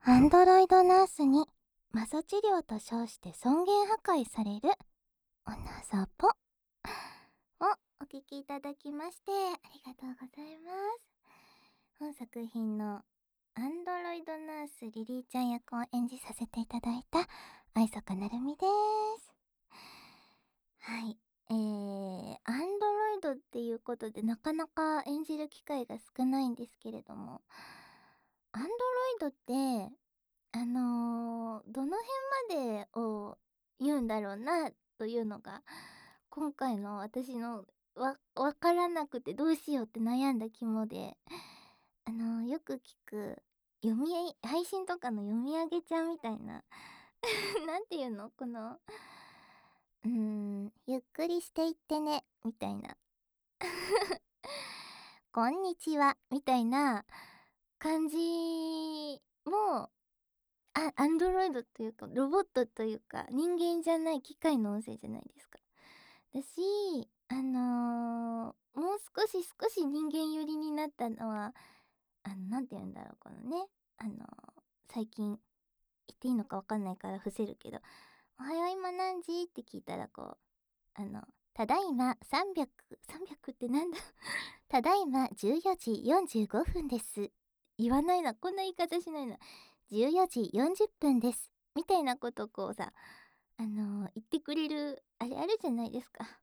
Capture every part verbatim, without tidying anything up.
アンドロイドナースにマソ治療と称して尊厳破壊されるおなざぽをお聞きいただきましてありがとうございます。本作品のアンドロイドナースリリーちゃん役を演じさせていただいた愛坂なるみです。はい、えー、アンドロイドっていうことでなかなか演じる機会が少ないんですけれども、アンドロイドってあのー、どの辺までを言うんだろうなというのが今回の私のわ分からなくてどうしようって悩んだ肝で、あのー、よく聞く読み配信とかの読み上げちゃんみたいななんていうのこのうーんゆっくりしていってねみたいなこんにちはみたいな感じもあ、アンドロイドというか、ロボットというか、人間じゃない機械の音声じゃないですか。だし、あのー、もう少し少し人間寄りになったのは、あの、なんて言うんだろう、このね、あのー、最近、言っていいのかわかんないから伏せるけど、おはよう今何時って聞いたらこう、あの、ただいまさんびゃく、さんびゃくってなんだただいまじゅうよじよんじゅうごふんです。言わないな、こんな言い方しないな。じゅうよじよんじゅっぷんです。みたいなことをこうさ、あのー、言ってくれる、あれあるじゃないですか。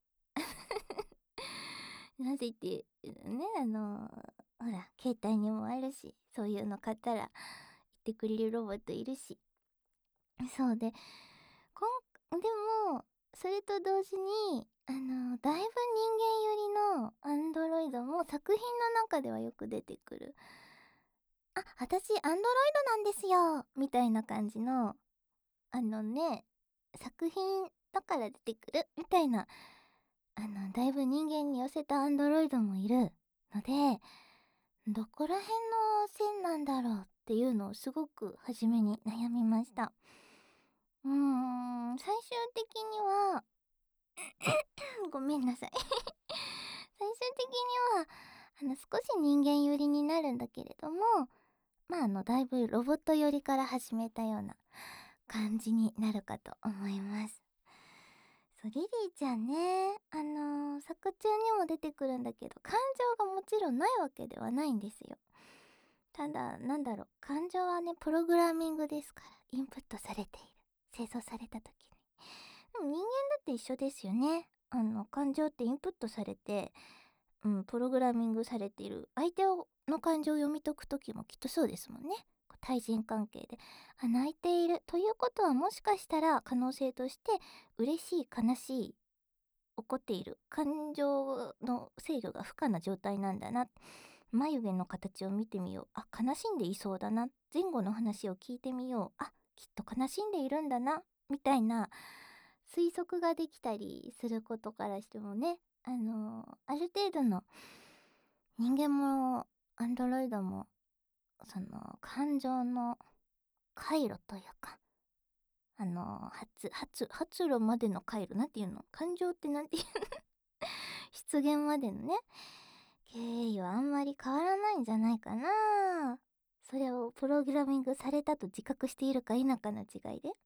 なぜって、ね、あのー、ほら、携帯にもあるし、そういうの買ったら言ってくれるロボットいるし。そうで、こん、でも、それと同時に、あのー、だいぶ人間寄りのアンドロイドも作品の中ではよく出てくる。あ、私アンドロイドなんですよみたいな感じの、あのね、作品だから出てくるみたいな、あの、だいぶ人間に寄せたアンドロイドもいるので、どこら辺の線なんだろうっていうのをすごく初めに悩みました。うーん、最終的にはごめんなさい最終的には、あの、少し人間寄りになるんだけれども、まあ、あの、だいぶロボット寄りから始めたような感じになるかと思います。そう、リリーちゃんね、あのー、作中にも出てくるんだけど、感情がもちろんないわけではないんですよ。ただ、なんだろう、感情はね、プログラミングですから、インプットされている。生成された時に。でも人間だって一緒ですよね。あの、感情ってインプットされて、うん、プログラミングされている。相手をの感情を読み解く時もきっとそうですもんね。対人関係で。あ、泣いている。ということはもしかしたら可能性として、嬉しい、悲しい、怒っている。感情の制御が不可な状態なんだな。眉毛の形を見てみよう。あ、悲しんでいそうだな。前後の話を聞いてみよう。あ、きっと悲しんでいるんだな。みたいな推測ができたりすることからしてもね、あのー、ある程度の人間もアンドロイドもその感情の回路というか、あの発発発露までの回路なんていうの、感情ってなんていう出現までのね経緯はあんまり変わらないんじゃないかな。それをプログラミングされたと自覚しているか否かの違いで、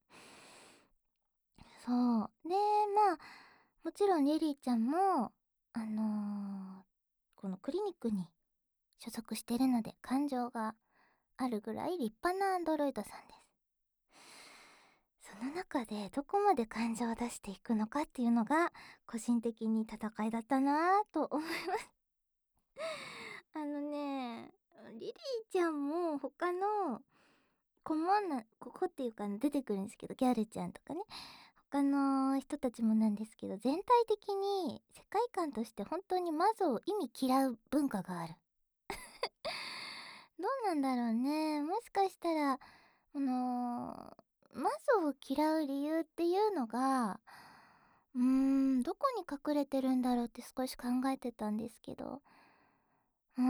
そうで、まあもちろんリリーちゃんもあのー、このクリニックに所属してるので感情があるぐらい立派なアンドロイドさんです。その中でどこまで感情を出していくのかっていうのが個人的に戦いだったなぁと思いますあのね、リリーちゃんも他の顧問なここっていうか出てくるんですけど、ギャルちゃんとかね、他の人たちもなんですけど、全体的に世界観として本当にマゾを意味嫌う文化があるどうなんだろうね。もしかしたらあのー、マゾを嫌う理由っていうのがうーんどこに隠れてるんだろうって少し考えてたんですけど、うん、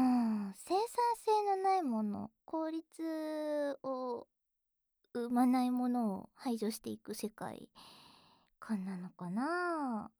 生産性のないもの、効率を生まないものを排除していく世界観なのかな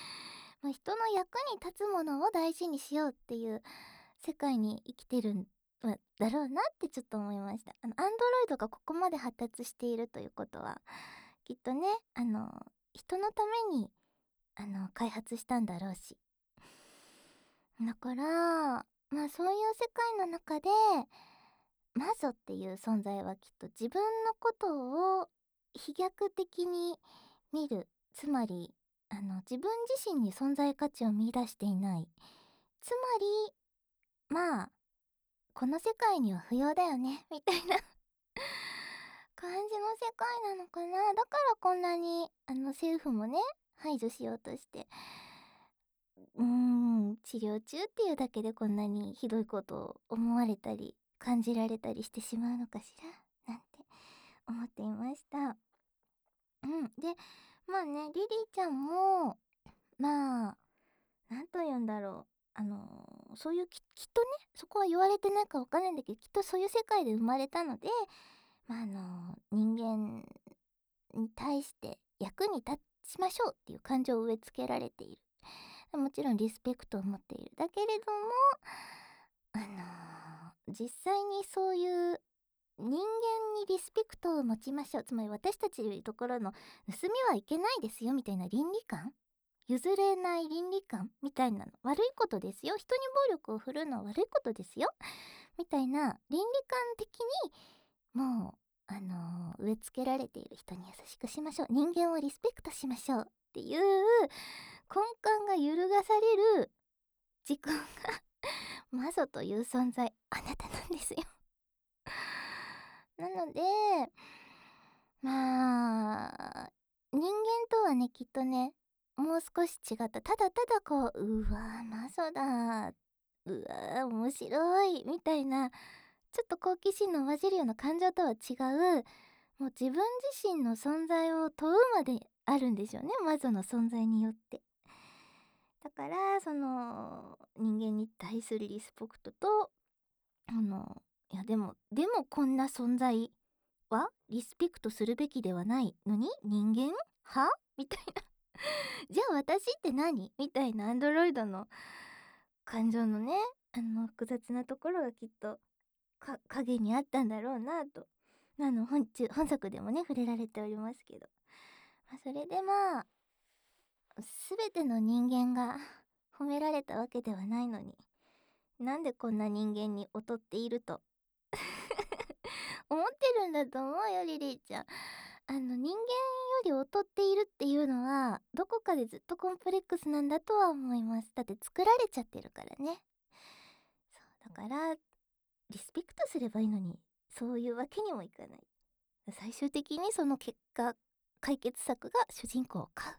まあ人の役に立つものを大事にしようっていう世界に生きてるま、だろうなってちょっと思いました。あの、アンドロイドがここまで発達しているということは、きっとね、あの、人のために、あの、開発したんだろうし。だから、まあ、そういう世界の中で、魔女っていう存在はきっと自分のことを飛躍的に見る。つまり、あの、自分自身に存在価値を見出していない。つまり、まあ、この世界には不要だよね、みたいな感じの世界なのかな。だからこんなに、あの、政府もね、排除しようとして、うーん、治療中っていうだけでこんなにひどいことを思われたり、感じられたりしてしまうのかしら、なんて思っていました。うん。で、まあね、リリーちゃんも、まあ、なんと言うんだろう。あのーそういうき、きっとね、そこは言われてないかわかんないんだけど、きっとそういう世界で生まれたので、まあ、あのー人間に対して役に立ちましょうっていう感情を植え付けられている。もちろんリスペクトを持っている。だけれども、あのー実際にそういう人間にリスペクトを持ちましょう。つまり私たちいうところの盗みはいけないですよみたいな倫理観、譲れない倫理観みたいなの悪いことですよ。人に暴力を振るうのは悪いことですよ。みたいな倫理観的にもう、あのー植え付けられている。人に優しくしましょう。人間をリスペクトしましょうっていう根幹が揺るがされる時間が魔女という存在、あなたなんですよ。なので、まあ、人間とはね、きっとね、もう少し違った。ただただこう、うわー、魔女だ。うわー、面白い。みたいな、ちょっと好奇心の混じるような感情とは違う、もう自分自身の存在を問うまであるんでしょうね。魔女の存在によって。だから、その、人間に対するリスペクトと、あの、いやでも、でもこんな存在はリスペクトするべきではないのに人間はみたいなじゃあ私って何みたいなアンドロイドの感情のね、あの、複雑なところがきっと、か、影にあったんだろうなと。あの、本中、本作でもね、触れられておりますけど。まあ、それでまあ、すべての人間が褒められたわけではないのに、なんでこんな人間に劣っていると思ってるんだと思うよ、リリーちゃん。あの、人間より劣っているっていうのは、どこかでずっとコンプレックスなんだとは思います。だって作られちゃってるからね。そう、だから、リスペクトすればいいのに、そういうわけにもいかない。最終的にその結果、解決策が主人公を飼う。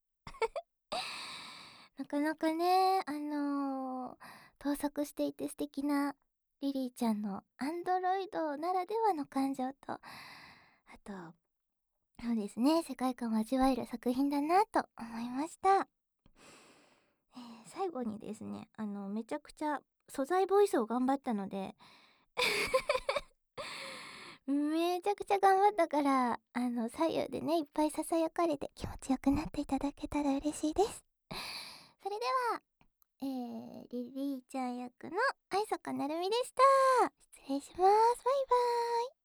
なかなかね、あのー盗作していて素敵なリリーちゃんのアンドロイドならではの感情と、あと、そうですね、世界観を味わえる作品だなと思いました。えー最後にですね、あの、めちゃくちゃ素材ボイスを頑張ったのでめちゃくちゃ頑張ったから、あの、左右でね、いっぱい囁かれて気持ちよくなっていただけたら嬉しいです。それでは、えー、リリーちゃん役の愛坂なるみでした。失礼します。バイバーイ。